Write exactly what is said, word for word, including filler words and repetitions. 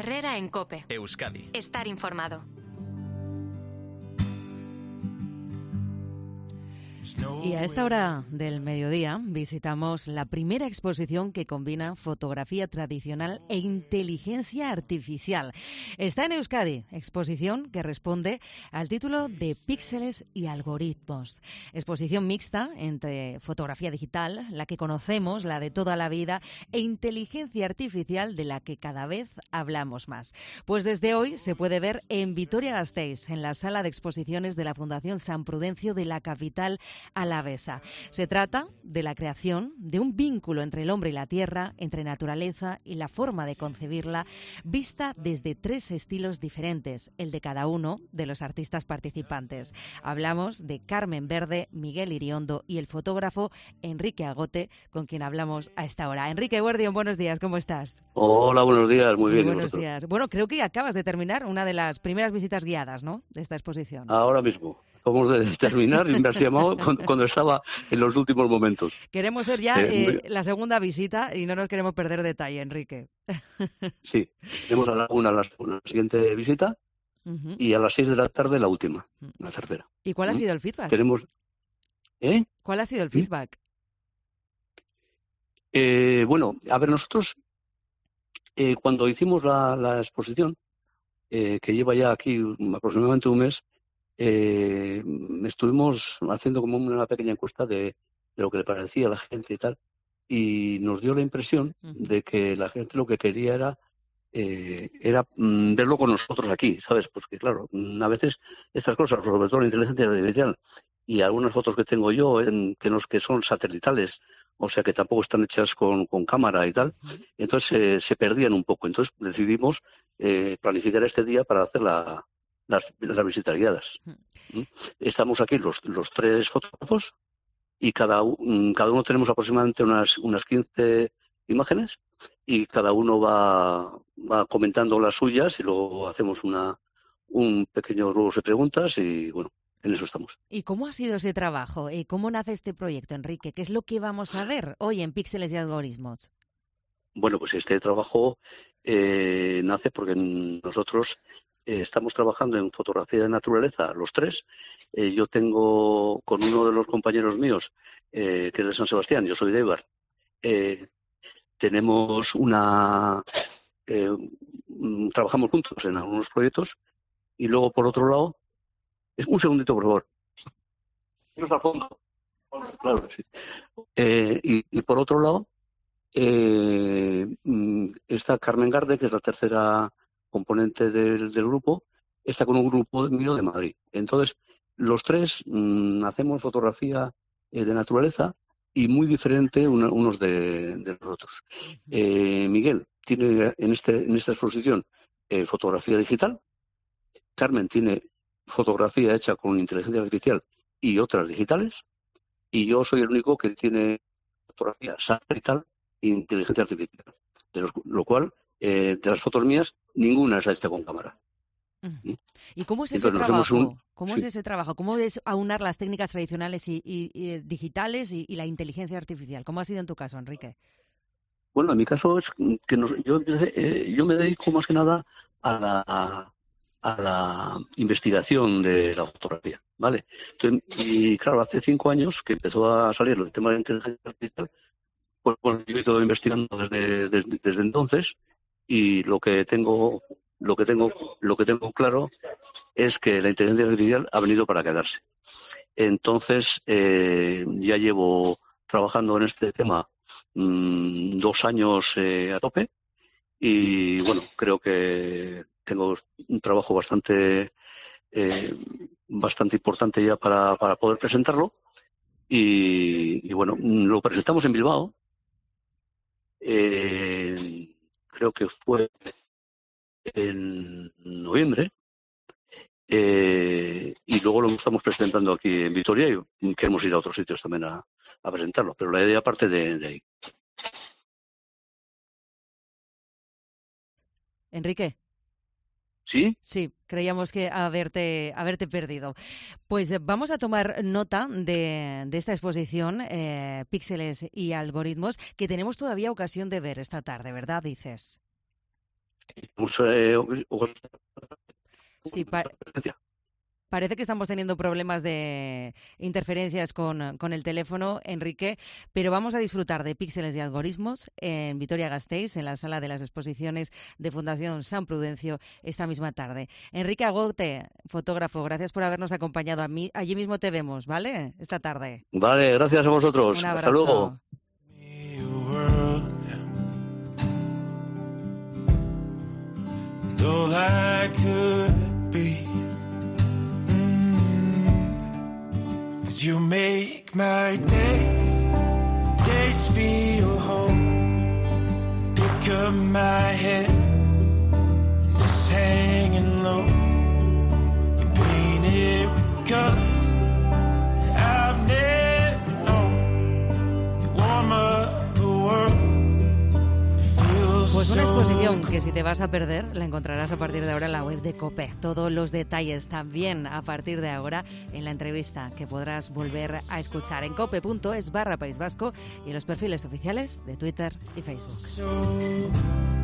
Herrera en COPE. Euskadi. Estar informado. Y a esta hora del mediodía visitamos la primera exposición que combina fotografía tradicional e inteligencia artificial. Está en Euskadi, exposición que responde al título de Píxeles y algoritmos. Exposición mixta entre fotografía digital, la que conocemos, la de toda la vida, e inteligencia artificial, de la que cada vez hablamos más. Pues desde hoy se puede ver en Vitoria-Gasteiz, en la sala de exposiciones de la Fundación San Prudencio de la capital alavesa. Se trata de la creación de un vínculo entre el hombre y la tierra, entre naturaleza y la forma de concebirla, vista desde tres estilos diferentes, el de cada uno de los artistas participantes. Hablamos de Carmen Verde, Miguel Iriondo y el fotógrafo Enrique Agote, con quien hablamos a esta hora. Enrique Guardión, buenos días, ¿cómo estás? Hola, buenos días, muy, muy bien. Buenos días. Bueno, creo que acabas de terminar una de las primeras visitas guiadas, ¿no?, de esta exposición. Ahora mismo. Acabamos de terminar y me has llamado cuando estaba en los últimos momentos. Queremos ser ya Eh, eh, la segunda visita y no nos queremos perder detalle, Enrique. Sí, tenemos a la una la, la siguiente visita Uh-huh. y a las seis de la tarde la última, la tercera. ¿Y cuál ha ¿Mm? sido el feedback? Tenemos, ¿eh? ¿Cuál ha sido el ¿Mm? feedback? Eh, bueno, a ver, nosotros eh, cuando hicimos la, la exposición, eh, que lleva ya aquí aproximadamente un mes, eh, estuvimos haciendo como una pequeña encuesta de, de lo que le parecía a la gente y tal, y nos dio la impresión Uh-huh. de que la gente lo que quería era eh, era mm, verlo con nosotros aquí, ¿sabes? Porque claro, mm, a veces estas cosas, sobre todo la inteligencia artificial y algunas fotos que tengo yo, en, que, nos, que son satelitales, o sea que tampoco están hechas con, con cámara y tal, Uh-huh. entonces eh, se perdían un poco. Entonces decidimos eh, planificar este día para hacer la, las, las visitas guiadas. Uh-huh. ¿Mm? Estamos aquí los, los tres fotógrafos y cada, un- cada uno tenemos aproximadamente unas, unas quince imágenes y cada uno va, va comentando las suyas y luego hacemos una, un pequeño globo de preguntas y bueno, en eso estamos. ¿Y cómo ha sido ese trabajo? Eh, ¿Cómo nace este proyecto, Enrique? ¿Qué es lo que vamos a ver hoy en Píxeles y algoritmos? Bueno, pues este trabajo eh, nace porque nosotros eh, estamos trabajando en fotografía de naturaleza, los tres. Eh, yo tengo con uno de los compañeros míos, eh, que es de San Sebastián, yo soy de Eibar, eh, tenemos una... eh, mm, trabajamos juntos en algunos proyectos y luego, por otro lado, es un segundito, por favor. Iros al fondo. Claro, sí. Eh, y, y por otro lado, eh, mm, está Carmen Garde, que es la tercera componente del, del grupo, está con un grupo mío de Madrid. Entonces, los tres mm, hacemos fotografía eh, de naturaleza y muy diferente una- unos de, de los otros. Eh, Miguel tiene en, este, en esta exposición eh, fotografía digital, Carmen tiene fotografía hecha con inteligencia artificial y otras digitales, y yo soy el único que tiene fotografía satelital e inteligencia artificial. De los- lo cual, eh, de las fotos mías, ninguna es hecha con cámara. Uh-huh. ¿Mm? ¿Y cómo es ese Entonces nos hemos trabajo? un... ¿Cómo sí. es ese trabajo? ¿Cómo es aunar las técnicas tradicionales y, y- y digitales y, y la inteligencia artificial? ¿Cómo ha sido en tu caso, Enrique? Bueno, en mi caso es que nos- yo, empecé, eh, yo me dedico más que nada a la, a la investigación de la fotografía, ¿vale? Entonces, y claro, hace cinco años que empezó a salir el tema de la inteligencia artificial, pues bueno, yo he ido investigando desde, desde, desde entonces y lo que tengo, lo que tengo, lo que tengo claro es que la inteligencia artificial ha venido para quedarse. Entonces, eh, ya llevo trabajando en este tema mm, dos años eh, a tope y bueno, creo que tengo un trabajo bastante eh, bastante importante ya para, para poder presentarlo y, y bueno, lo presentamos en Bilbao, eh, creo que fue en noviembre. Eh, y luego lo estamos presentando aquí en Vitoria y queremos ir a otros sitios también a, a presentarlo, pero la idea parte de, de ahí. Enrique. ¿Sí? Sí, creíamos que haberte, haberte perdido. Pues eh, vamos a tomar nota de, de esta exposición, eh, Píxeles y algoritmos, que tenemos todavía ocasión de ver esta tarde, ¿verdad, dices? Eh, sí, pa Parece que estamos teniendo problemas de interferencias con, con el teléfono, Enrique, pero vamos a disfrutar de Píxeles y Algoritmos en Vitoria-Gasteiz, en la sala de las exposiciones de Fundación San Prudencio, esta misma tarde. Enrique Agote, fotógrafo, gracias por habernos acompañado. A mí, allí mismo te vemos, ¿vale? Esta tarde. Vale, gracias a vosotros. Un abrazo. Hasta luego. You make my days, days feel home. Pick up my head, just hanging low. You paint it with colors I've never known. You warm up the world. Pues una exposición que si te vas a perder la encontrarás a partir de ahora en la web de COPE. Todos los detalles también a partir de ahora en la entrevista que podrás volver a escuchar en cope.es barra País Vasco y en los perfiles oficiales de Twitter y Facebook.